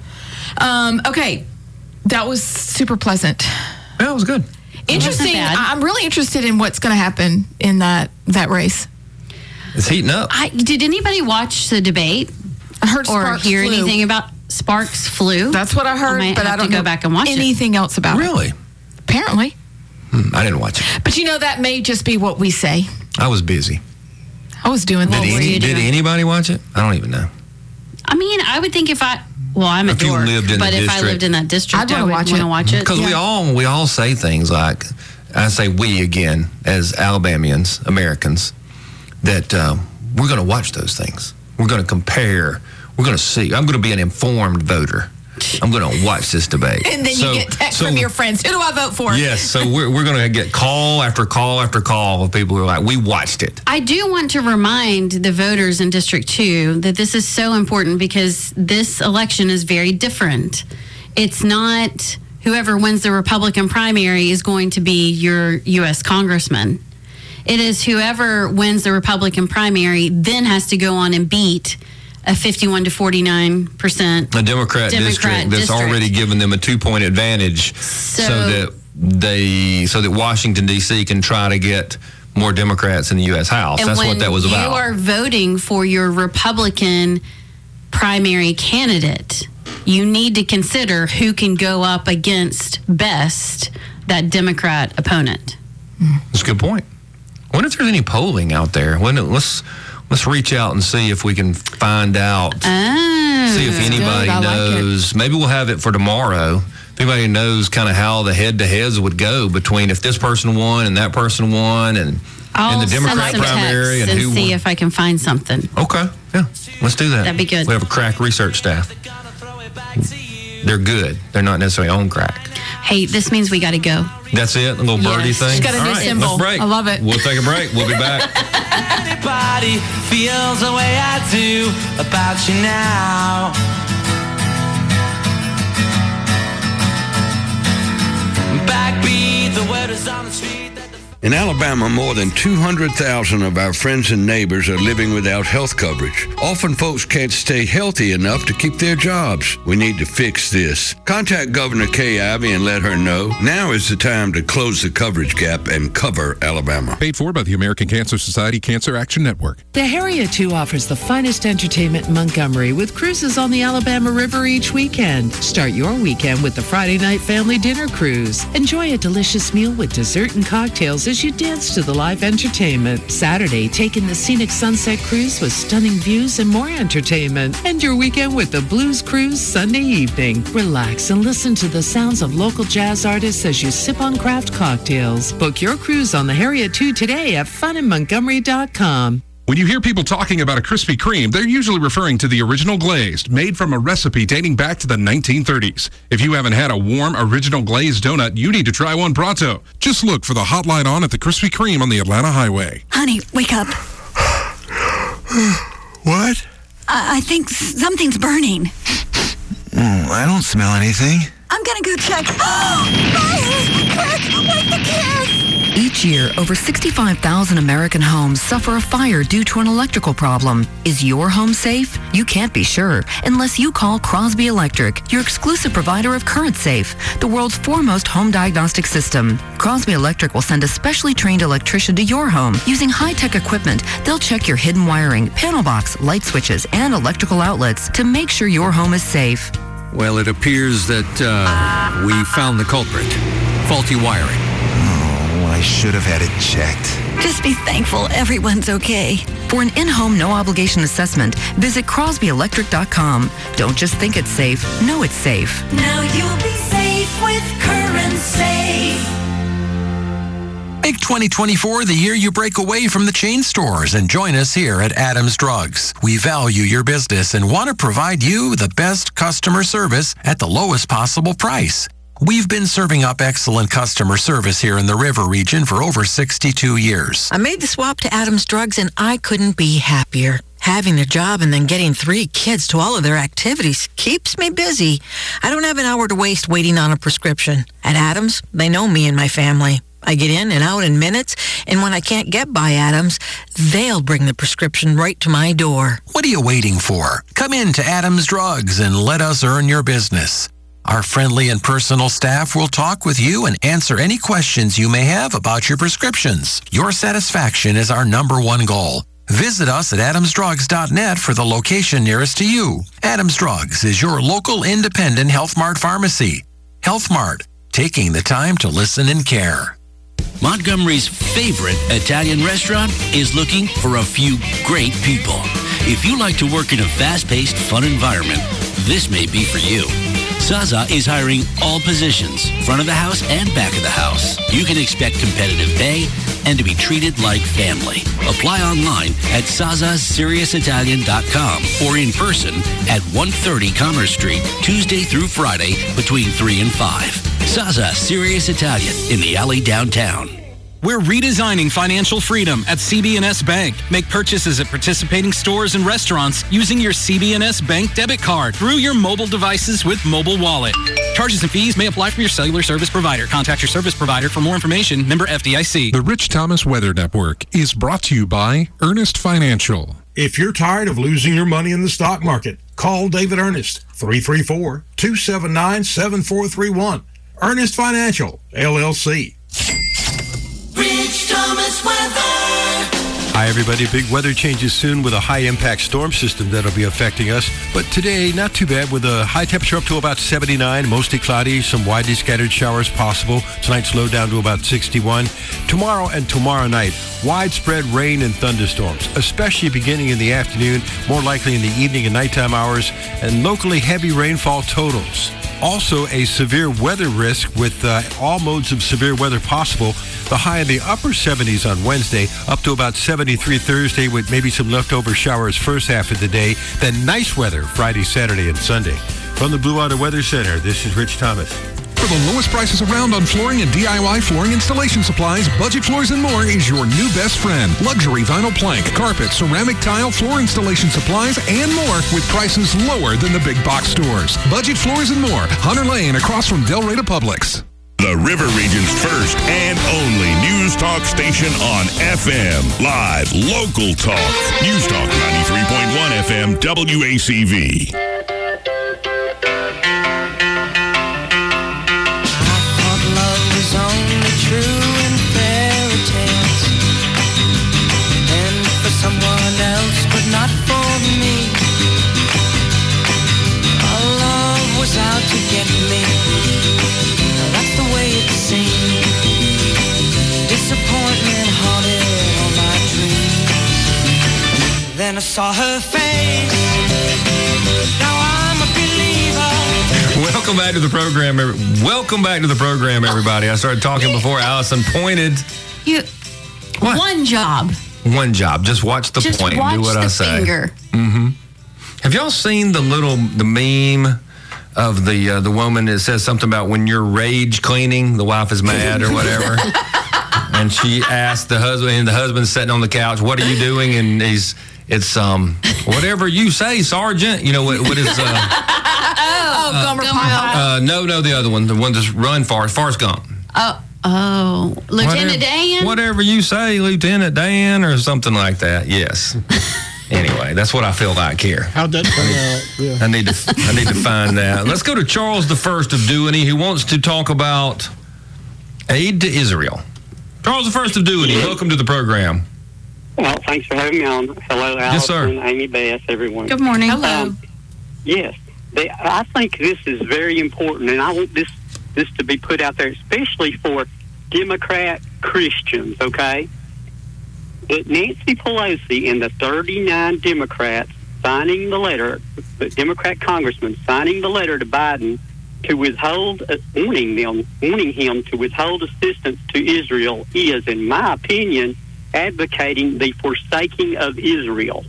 Um, okay, that was super pleasant. That was good. Interesting. bad. I- I'm really interested in what's going to happen in that that race. It's heating up. I, did anybody watch the debate? I heard or Sparks hear flew. anything about Sparks flu? That's what I heard, might but I have don't to go know back and watch it. anything else about Really? it. Apparently. Hmm, I didn't watch it. But you know, that may just be what we say. I was busy. I was doing Did, things. any, did anybody watch it? I don't even know. I mean, I would think if I, well, I'm a If you dork, lived in but the if I district. lived in that district, I'd I wanna would watch want it. to watch it. Because we all we all say things like, I say we again as Alabamians, Americans, that um, we're going to watch those things. We're going to compare. We're going to see. I'm going to be an informed voter. I'm going to watch this debate. And then So- you get text so- from your friends. Who do I vote for? Yes, so we're, we're going to get call after call after call of people who are like, we watched it. I do want to remind the voters in District two that this is so important because this election is very different. It's not whoever wins the Republican primary is going to be your U S congressman. It is whoever wins the Republican primary then has to go on and beat a fifty-one to forty-nine percent A Democrat, Democrat district that's district. already given them a two-point advantage, so, that they so that Washington D C can try to get more Democrats in the U S House. And That's when what that was about. you are voting for your Republican primary candidate, you need to consider who can go up against best that Democrat opponent. That's a good point. I wonder if there's any polling out there. When let's let's reach out and see if we can find out. Oh, see if that's anybody good. I like it. knows. Maybe we'll have it for tomorrow. If anybody knows kind of how the head-to-heads would go between if this person won and that person won, and I'll in the Democrat send some primary texts and and who see won. if I can find something. Okay, yeah, let's do that. That'd be good. We have a crack research staff. They're good. They're not necessarily on crack. Hey, this means we got to go. That's it, a little birdie Yes. thing. It's got a All new right, symbol. let's break. I love it. We'll take a break. We'll be back. Anybody feels the way I do about you now. Backbeat, the word is on the street. In Alabama, more than two hundred thousand of our friends and neighbors are living without health coverage. Often folks can't stay healthy enough to keep their jobs. We need to fix this. Contact Governor Kay Ivey and let her know. Now is the time to close the coverage gap and cover Alabama. Paid for by the American Cancer Society Cancer Action Network. The Harriet two offers the finest entertainment in Montgomery with cruises on the Alabama River each weekend. Start your weekend with the Friday night family dinner cruise. Enjoy a delicious meal with dessert and cocktails as you dance to the live entertainment. Saturday, take in the scenic sunset cruise with stunning views and more entertainment. End your weekend with the Blues Cruise Sunday evening. Relax and listen to the sounds of local jazz artists as you sip on craft cocktails. Book your cruise on the Harriet two today at fun in montgomery dot com. When you hear people talking about a Krispy Kreme, they're usually referring to the original glazed, made from a recipe dating back to the nineteen thirties. If you haven't had a warm, original glazed donut, you need to try one pronto. Just look for the hot light on at the Krispy Kreme on the Atlanta Highway. Honey, wake up. What? I, I think something's burning. Mm, I don't smell anything. I'm gonna go check. Fire! Quick! Wake the kids! Each year, over sixty-five thousand American homes suffer a fire due to an electrical problem. Is your home safe? You can't be sure unless you call Crosby Electric, your exclusive provider of Current Safe, the world's foremost home diagnostic system. Crosby Electric will send a specially trained electrician to your home. Using high-tech equipment, they'll check your hidden wiring, panel box, light switches, and electrical outlets to make sure your home is safe. Well, it appears that uh, we found the culprit. Faulty wiring. Oh, I should have had it checked. Just be thankful everyone's okay. For an in-home, no-obligation assessment, visit crosby electric dot com. Don't just think it's safe. Know it's safe. Now you'll be safe with Current Safe. Make twenty twenty-four the year you break away from the chain stores and join us here at Adams Drugs. We value your business and want to provide you the best customer service at the lowest possible price. We've been serving up excellent customer service here in the River region for over sixty-two years. I made the swap to Adams Drugs and I couldn't be happier. Having a job and then getting three kids to all of their activities keeps me busy. I don't have an hour to waste waiting on a prescription. At Adams, they know me and my family. I get in and out in minutes, and when I can't get by Adams, they'll bring the prescription right to my door. What are you waiting for? Come in to Adams Drugs and let us earn your business. Our friendly and personal staff will talk with you and answer any questions you may have about your prescriptions. Your satisfaction is our number one goal. Visit us at adams drugs dot net for the location nearest to you. Adams Drugs is your local independent Health Mart pharmacy. Health Mart, taking the time to listen and care. Montgomery's favorite Italian restaurant is looking for a few great people. If you like to work in a fast-paced, fun environment, this may be for you. Zaza is hiring all positions, front of the house and back of the house. You can expect competitive pay and to be treated like family. Apply online at zaza serious italian dot com or in person at one thirty Commerce Street, Tuesday through Friday between three and five. Zaza Serious Italian in the alley downtown. We're redesigning financial freedom at C B and S Bank. Make purchases at participating stores and restaurants using your C B and S Bank debit card through your mobile devices with Mobile Wallet. Charges and fees may apply from your cellular service provider. Contact your service provider for more information. Member F D I C. The Rich Thomas Weather Network is brought to you by Ernest Financial. If you're tired of losing your money in the stock market, call David Ernest, three three four, two seven nine, seven four three one. Ernest Financial, L L C. Rich Thomas weather. Hi, everybody. Big weather changes soon with a high-impact storm system that'll be affecting us. But today, not too bad with a high temperature up to about seventy-nine, mostly cloudy, some widely scattered showers possible. Tonight's low down to about sixty-one. Tomorrow and tomorrow night, widespread rain and thunderstorms, especially beginning in the afternoon, more likely in the evening and nighttime hours, and locally heavy rainfall totals. Also, a severe weather risk with uh, all modes of severe weather possible. The high in the upper seventies on Wednesday, up to about seventy-three Thursday with maybe some leftover showers first half of the day. Then nice weather Friday, Saturday, and Sunday. From the Blue Water Weather Center, this is Rich Thomas. For the lowest prices around on flooring and D I Y flooring installation supplies, Budget Floors and More is your new best friend. Luxury vinyl plank, carpet, ceramic tile, floor installation supplies, and more with prices lower than the big box stores. Budget Floors and More, Hunter Lane across from Del Rey to Publix. The River Region's first and only news talk station on F M. Live, local talk. News Talk ninety-three point one F M W A C V. Out to get me. That's the way it seemed. Disappointment haunted all my dreams. Then I saw her face. Now I'm a believer. Welcome back to the program. Welcome back to the program, everybody. I started talking before Allison pointed. You. What? One job. One job. Just watch the Just point. watch Do what the I say. Finger. Mm-hmm. Have y'all seen the little the meme of the uh, the woman that says something about when you're rage cleaning, the wife is mad or whatever? And she asked the husband, and the husband's sitting on the couch, "What are you doing?" And he's, it's um, whatever you say, Sergeant. You know what? What is? Uh, oh, uh, Gomer Pyle. uh, no, no, the other one, the one that's run Forrest, Forrest Gump. Oh, oh, Lieutenant whatever, Dan. Whatever you say, Lieutenant Dan, or something like that. Yes. Anyway, that's what I feel like here. How'd that turn out? Yeah. I need to I need to find that. Let's go to Charles the First of Duany, who wants to talk about aid to Israel. Charles the First of Duany, welcome to the program. Well, thanks for having me on. Hello, Allison, yes, sir. Amy, Beth, everyone. Good morning. Hello. Um, yes, they, I think this is very important, and I want this this to be put out there, especially for Democrat Christians. Okay. But Nancy Pelosi and the thirty-nine Democrats signing the letter, the Democrat congressman signing the letter to Biden to withhold, uh, warning them, warning him to withhold assistance to Israel is, in my opinion, advocating the forsaking of Israel.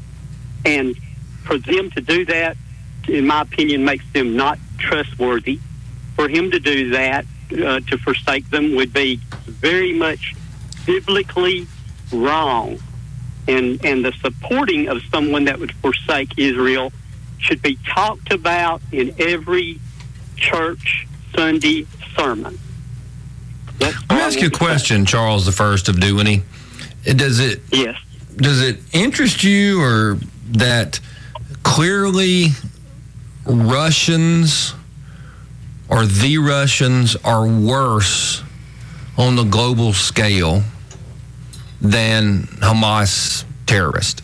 And for them to do that, in my opinion, makes them not trustworthy. For him to do that, uh, to forsake them, would be very much biblically wrong, and and the supporting of someone that would forsake Israel should be talked about in every church Sunday sermon. That's Let me ask you a question, Charles the First of Duany. Does it yes? Does it interest you, or that clearly Russians or the Russians are worse on the global scale than Hamas terrorists?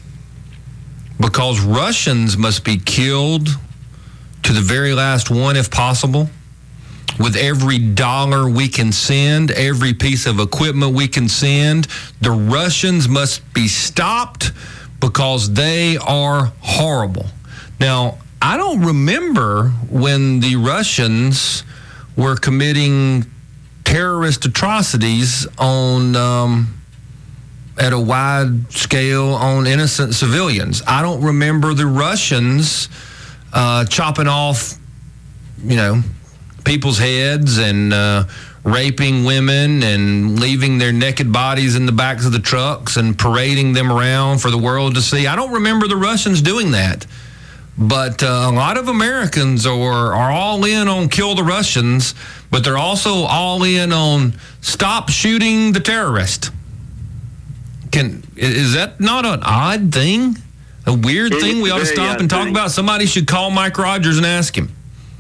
Because Russians must be killed to the very last one if possible. With every dollar we can send, every piece of equipment we can send, the Russians must be stopped because they are horrible. Now, I don't remember when the Russians were committing terrorist atrocities on um, at a wide scale on innocent civilians. I don't remember the Russians uh, chopping off, you know, people's heads and uh, raping women and leaving their naked bodies in the backs of the trucks and parading them around for the world to see. I don't remember the Russians doing that. But uh, a lot of Americans are, are all in on kill the Russians, but they're also all in on stop shooting the terrorist. Can is that not an odd thing? A weird It thing is we a ought to very stop odd and talk thing. about? Somebody should call Mike Rogers and ask him.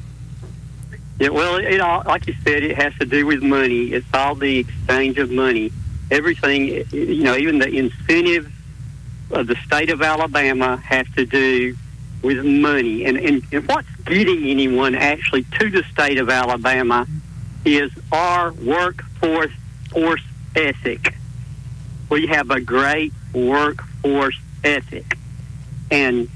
Yeah, well, it all, like you said, it has to do with money. It's all the exchange of money. Everything, you know, even the incentive of the state of Alabama has to do with money. And, and, and what's getting anyone actually to the state of Alabama is our workforce force ethic. We have a great workforce ethic. And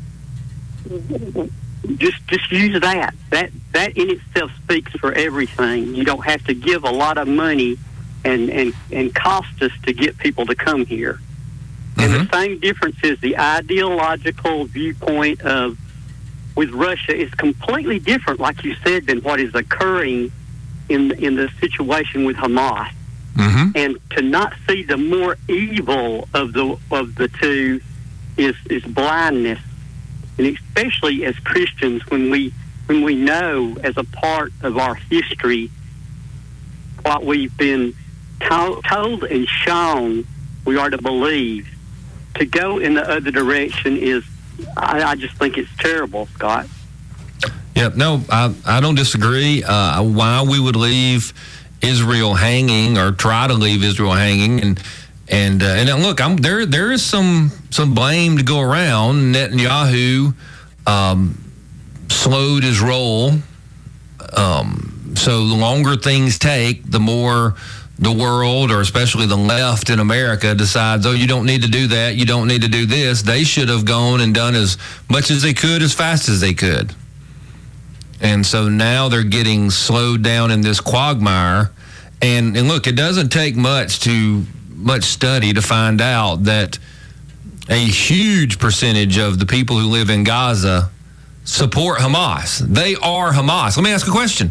just just use that. That that in itself speaks for everything. You don't have to give a lot of money and, and, and cost us to get people to come here. And the same difference is the ideological viewpoint of with Russia is completely different, like you said, than what is occurring in in the situation with Hamas. Mm-hmm. And to not see the more evil of the of the two is is blindness, and especially as Christians, when we when we know as a part of our history what we've been to- told and shown we are to believe. To go in the other direction is, I, I just think it's terrible, Scott. Yep, no, I, I don't disagree. Uh, why we would leave Israel hanging or try to leave Israel hanging, and and uh, and look, I'm there. There is some some blame to go around. Netanyahu um, slowed his roll. Um, so the longer things take, the more the world, or especially the left in America, decides, oh, you don't need to do that. You don't need to do this. They should have gone and done as much as they could, as fast as they could. And so now they're getting slowed down in this quagmire. And, and look, it doesn't take much to much study to find out that a huge percentage of the people who live in Gaza support Hamas. They are Hamas. Let me ask a question.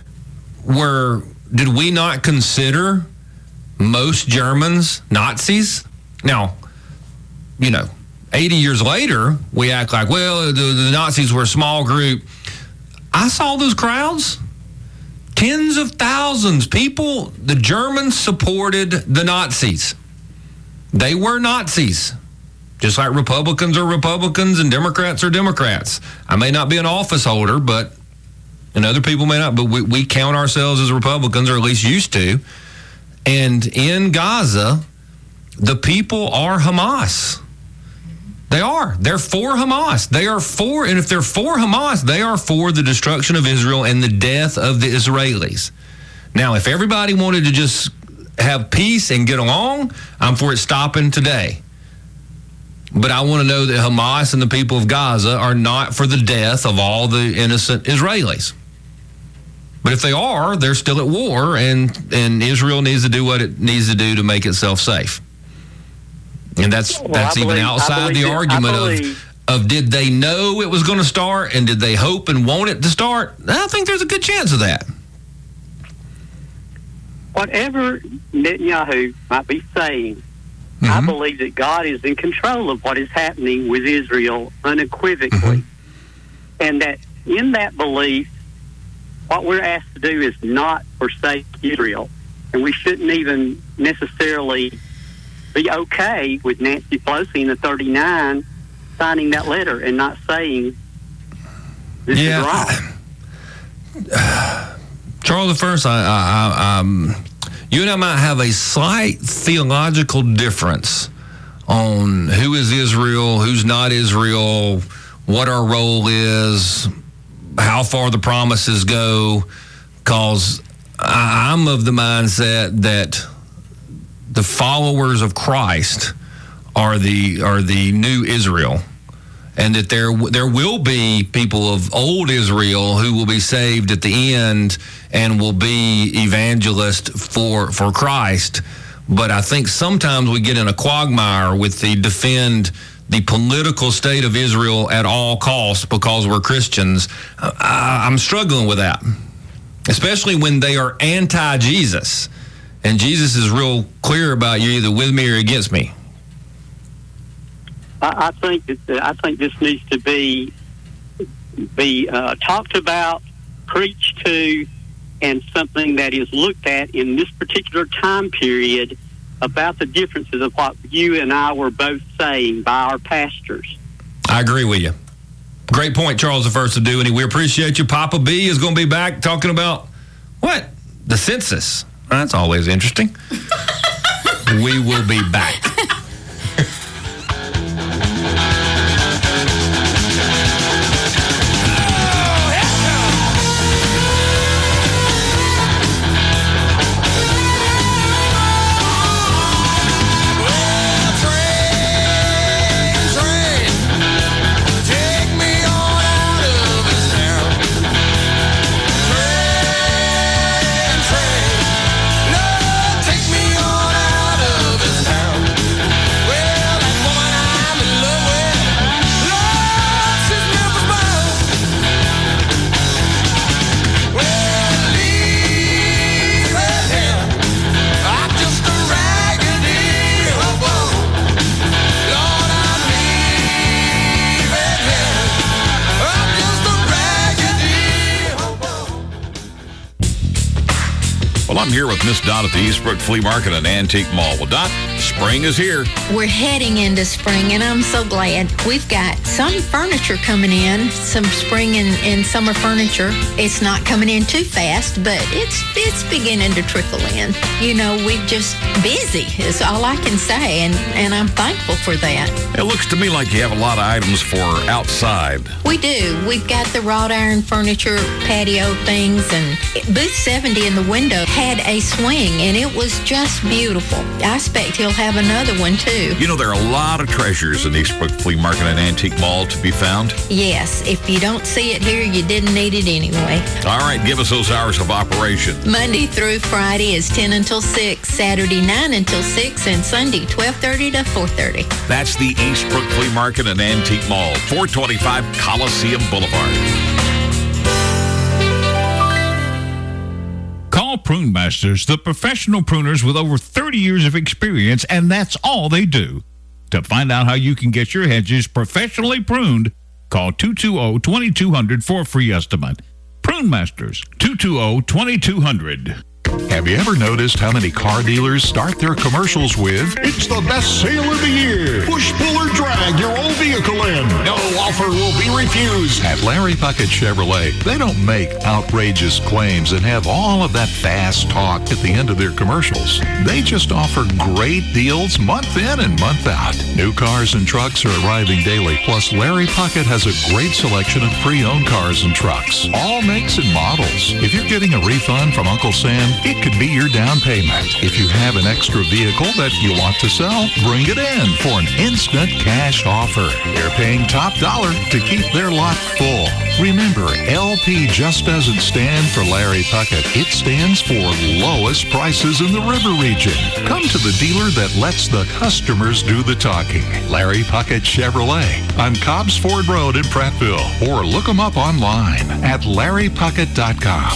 Were did we not consider most Germans Nazis? Now, you know, eighty years later, we act like, well, the, the Nazis were a small group. I saw those crowds, tens of thousands. People, the Germans supported the Nazis. They were Nazis, just like Republicans are Republicans and Democrats are Democrats. I may not be an office holder, but, and other people may not, but we, we count ourselves as Republicans, or at least used to. And in Gaza, the people are Hamas. They are. They're for Hamas. They are for, and if they're for Hamas, they are for the destruction of Israel and the death of the Israelis. Now, if everybody wanted to just have peace and get along, I'm for it stopping today. But I want to know that Hamas and the people of Gaza are not for the death of all the innocent Israelis. But if they are, they're still at war, and, and Israel needs to do what it needs to do to make itself safe. And that's well, that's believe, even outside the that, argument of, of did they know it was going to start, and did they hope and want it to start? I think there's a good chance of that. Whatever Netanyahu might be saying, mm-hmm. I believe that God is in control of what is happening with Israel unequivocally. Mm-hmm. And that in that belief, what we're asked to do is not forsake Israel. And we shouldn't even necessarily be okay with Nancy Pelosi in the thirty-nine signing that letter and not saying this yeah. is wrong. Charles the First, I, I, I, um, you and I might have a slight theological difference on who is Israel, who's not Israel, what our role is, how far the promises go, because I'm of the mindset that the followers of Christ are the are the new Israel, and that there there will be people of old Israel who will be saved at the end and will be evangelists for for Christ. But I think sometimes we get in a quagmire with the defend the political state of Israel at all costs because we're Christians. I, I'm struggling with that, especially when they are anti-Jesus. And Jesus is real clear about you either with me or against me. I, I think that I think this needs to be be uh, talked about, preached to, and something that is looked at in this particular time period about the differences of what you and I were both saying by our pastors. I agree with you. Great point, Charles the First, to do any. We appreciate you. Papa B is going to be back talking about what? The census. That's always interesting. We will be back. Well, I'm here with Miss Dot at the Eastbrook Flea Market and Antique Mall. Well, Dot, spring is here. We're heading into spring, and I'm so glad. We've got some furniture coming in, some spring and, and summer furniture. It's not coming in too fast, but it's it's beginning to trickle in. You know, we're just busy is all I can say, and, and I'm thankful for that. It looks to me like you have a lot of items for outside. We do. We've got the wrought iron furniture, patio things, and booth seventy in the window had a swing, and it was just beautiful. I expect he'll have another one, too. You know, there are a lot of treasures in the Eastbrook Flea Market and Antique Mall to be found. Yes, if you don't see it here, you didn't need it anyway. All right, give us those hours of operation. Monday through Friday is ten until six, Saturday nine until six, and Sunday twelve thirty to four thirty. That's the Eastbrook Flea Market and Antique Mall, four twenty-five Coliseum Boulevard. Call Prune Masters, the professional pruners with over thirty years of experience, and that's all they do. To find out how you can get your hedges professionally pruned, call two two zero, two two zero zero for a free estimate. Prune Masters, two two zero, two two zero zero. Have you ever noticed how many car dealers start their commercials with, "It's the best sale of the year. Push, pull, or drag your old vehicle in. No offer will be refused." At Larry Puckett Chevrolet, they don't make outrageous claims and have all of that fast talk at the end of their commercials. They just offer great deals month in and month out. New cars and trucks are arriving daily. Plus, Larry Puckett has a great selection of pre-owned cars and trucks, all makes and models. If you're getting a refund from Uncle Sam, it could be your down payment. If you have an extra vehicle that you want to sell, bring it in for an instant cash offer. They're paying top dollar to keep their lot full. Remember, L P just doesn't stand for Larry Puckett. It stands for lowest prices in the river region. Come to the dealer that lets the customers do the talking. Larry Puckett Chevrolet on Cobbs Ford Road in Prattville, or look them up online at larry puckett dot com.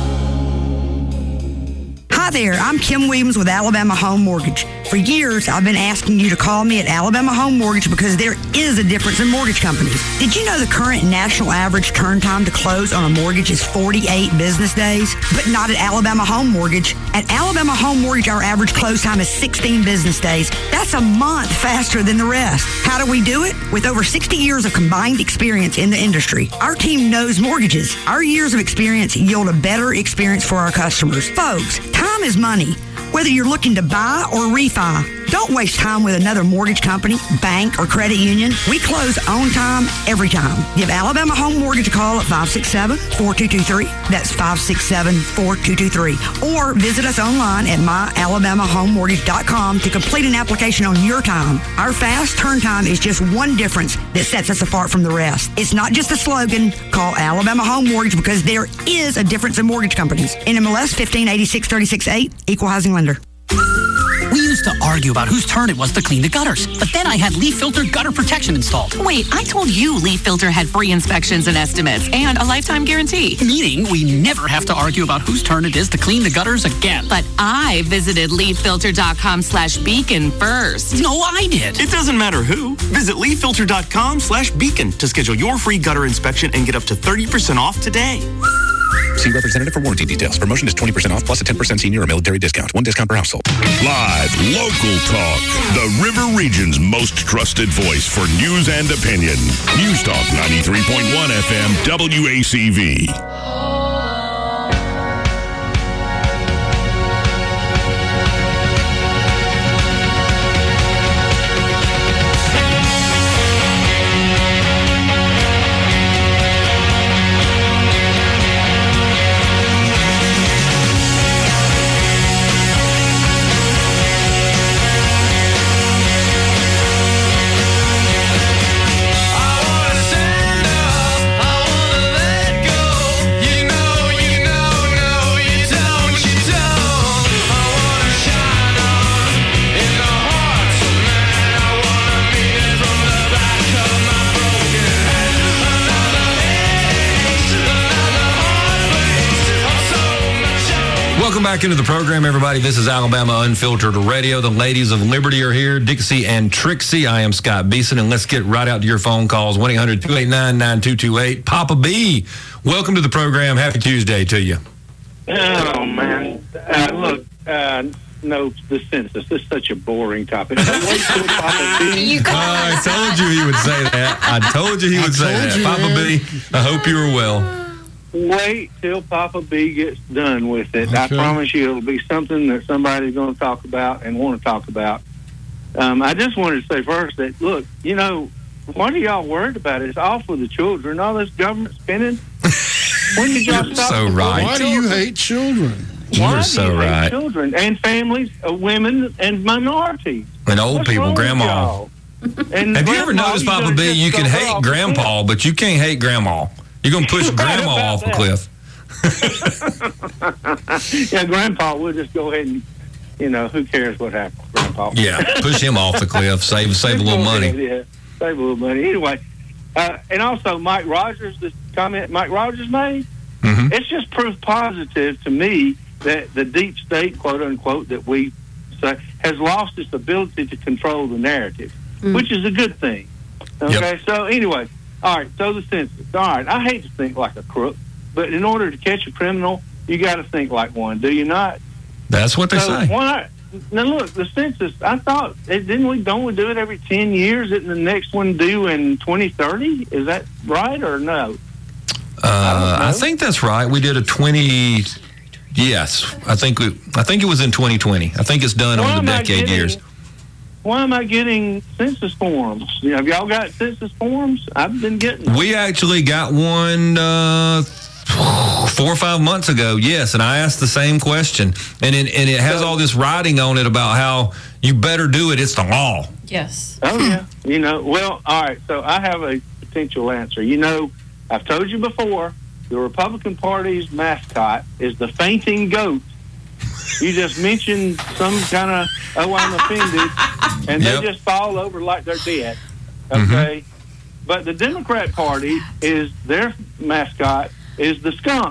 Hi there, I'm Kim Williams with Alabama Home Mortgage. For years, I've been asking you to call me at Alabama Home Mortgage because there is a difference in mortgage companies. Did you know the current national average turn time to close on a mortgage is forty-eight business days? But not at Alabama Home Mortgage. At Alabama Home Mortgage, our average close time is sixteen business days. That's a month faster than the rest. How do we do it? With over sixty years of combined experience in the industry. Our team knows mortgages. Our years of experience yield a better experience for our customers. Folks, time is money. Whether you're looking to buy or refi, don't waste time with another mortgage company, bank, or credit union. We close on time, every time. Give Alabama Home Mortgage a call at five six seven, four two two three. That's five six seven, four two two three. Or visit us online at my alabama home mortgage dot com to complete an application on your time. Our fast turn time is just one difference that sets us apart from the rest. It's not just a slogan. Call Alabama Home Mortgage because there is a difference in mortgage companies. N M L S fifteen eighty-six thirty-six eight, Equal Housing Lender. We used to argue about whose turn it was to clean the gutters, but then I had Leaf Filter gutter protection installed. Wait, I told you Leaf Filter had free inspections and estimates and a lifetime guarantee. Meaning we never have to argue about whose turn it is to clean the gutters again. But I visited leaf filter dot com slash beacon first. No, I did. It doesn't matter who. Visit leaf filter dot com slash beacon to schedule your free gutter inspection and get up to thirty percent off today. See representative for warranty details. Promotion is twenty percent off plus a ten percent senior or military discount. One discount per household. Live, local talk. The River Region's most trusted voice for news and opinion. News Talk ninety-three point one F M W A C V. Welcome back into the program, everybody. This is Alabama Unfiltered Radio. The ladies of Liberty are here, Dixie and Trixie. I am Scott Beeson, and let's get right out to your phone calls, one eight hundred two eight nine nine two two eight. Papa B, welcome to the program. Happy Tuesday to you. Oh, man. Uh, look, uh, no, the census is such a boring topic. So wait till Papa B. Oh, I told you he would say that. I told you he would say that. you, Papa man. B, I hope you were well. Wait till Papa B gets done with it. I Okay. promise you it'll be something that somebody's going to talk about and want to talk about. Um, I just wanted to say first that, look, you know, what are y'all worried about? It's all for the children. All this government spending. When did y'all You're stop? so supporting right. Why do you children? hate children? Why You're do so you hate right. children and families, uh, women and minorities? And old What's people, wrong with grandma. y'all? And Have you ever grandma, noticed, you Papa done B, just you can go hate off grandpa, but you can't hate grandma. You're going to push Right grandma about off a that. cliff. Yeah, Grandpa, we'll just go ahead and, you know, who cares what happens, Grandpa? Yeah, push him off the cliff. Save save a little money. Yeah, save a little money. Anyway, uh, and also Mike Rogers, this comment Mike Rogers made, Mm-hmm. it's just proof positive to me that the deep state, quote unquote, that we say, has lost its ability to control the narrative, which is a good thing. Okay, so anyway, all right, so the census. All right, I hate to think like a crook, but in order to catch a criminal, you got to think like one, do you not? That's what they so say. Why, now look, the census, I thought, eh, didn't we, don't we do it every ten years? Isn't the next one due in twenty thirty? Is that right or no? Uh, I, I think that's right. We did a twenty. Yes, I think we. I think it was in twenty twenty. I think it's done Why over the am I decade getting- years. Why am I getting census forms? You know, have y'all got census forms? I've been getting them. We actually got one uh, four or five months ago. Yes, and I asked the same question, and it, and it has all this writing on it about how you better do it. It's the law. Yes. Oh, yeah. You know, well, all right, so I have a potential answer. You know, I've told you before, the Republican Party's mascot is the fainting goat. You just mentioned some kind of, oh, I'm offended, and Yep. they just fall over like they're dead. Okay? But the Democrat Party is, their mascot is the skunk.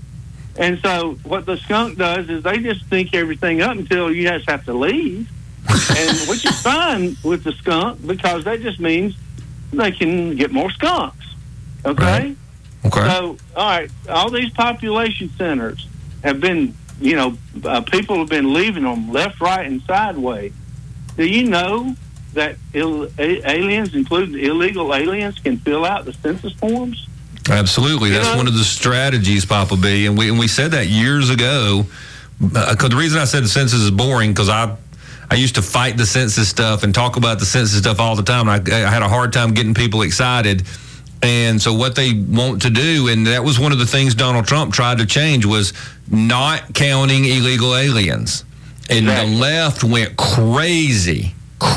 And so what the skunk does is they just think everything up until you just have to leave, and which is fine with the skunk because that just means they can get more skunks. Okay? Right. Okay. So, all right, all these population centers have been, you know, uh, people have been leaving them left, right, and sideways. Do you know that Ill- a- aliens, including illegal aliens, can fill out the census forms? Absolutely. That's one of the strategies, Papa B. And we, and we said that years ago. Because the reason I said the census is boring, because I I used to fight the census stuff and talk about the census stuff all the time. I, I had a hard time getting people excited. And so what they want to do, and that was one of the things Donald Trump tried to change, was not counting illegal aliens. And the left went crazy,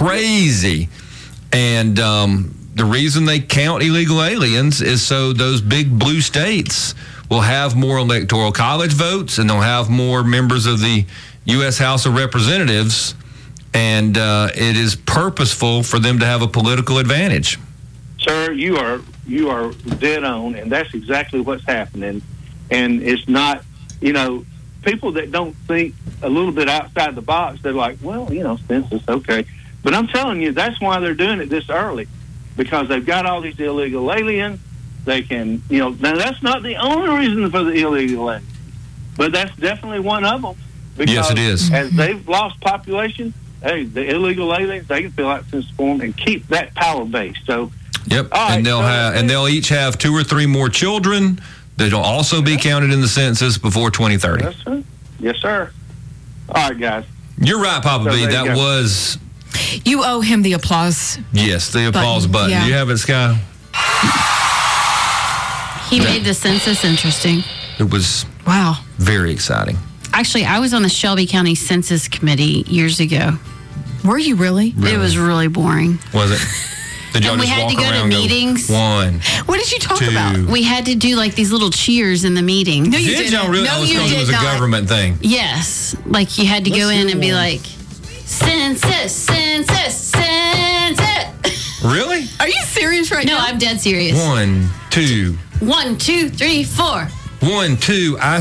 crazy. And um, the reason they count illegal aliens is so those big blue states will have more electoral college votes, and they'll have more members of the U S House of Representatives. And uh, it is purposeful for them to have a political advantage. Sir, you are you are dead on, and that's exactly what's happening. And it's not, you know, people that don't think a little bit outside the box, they're like, well, you know, census, okay. But I'm telling you, that's why they're doing it this early, because they've got all these illegal aliens. They can, you know, now that's not the only reason for the illegal aliens, but that's definitely one of them. Because Yes, it is. as they've lost population, hey, the illegal aliens, they can fill out census form and keep that power base. So, Yep, All right, and they'll so- have, and they'll each have two or three more children that'll also be counted in the census before twenty thirty. yes, sir. Yes, sir. All right, guys. You're right, Papa So B. there you That go. was You owe him the applause. yes, the applause button. yeah. You have it, Sky. He made the census interesting. It was Wow. very exciting. Actually, I was on the Shelby County Census Committee years ago. Were you really? It was really boring. Was it? Did y'all And we just had to walk go to around and meetings. Go, One. What did you talk Two. about? We had to do like these little cheers in the meeting. No, you Did didn't. y'all really? No, oh, it's you 'cause did it was not. a government thing. Yes. Like you had to go Let's in hear and be one. like, census, census, census. Really? Are you serious right No, now? I'm dead serious. One, two, One, two, three, four. one, two. I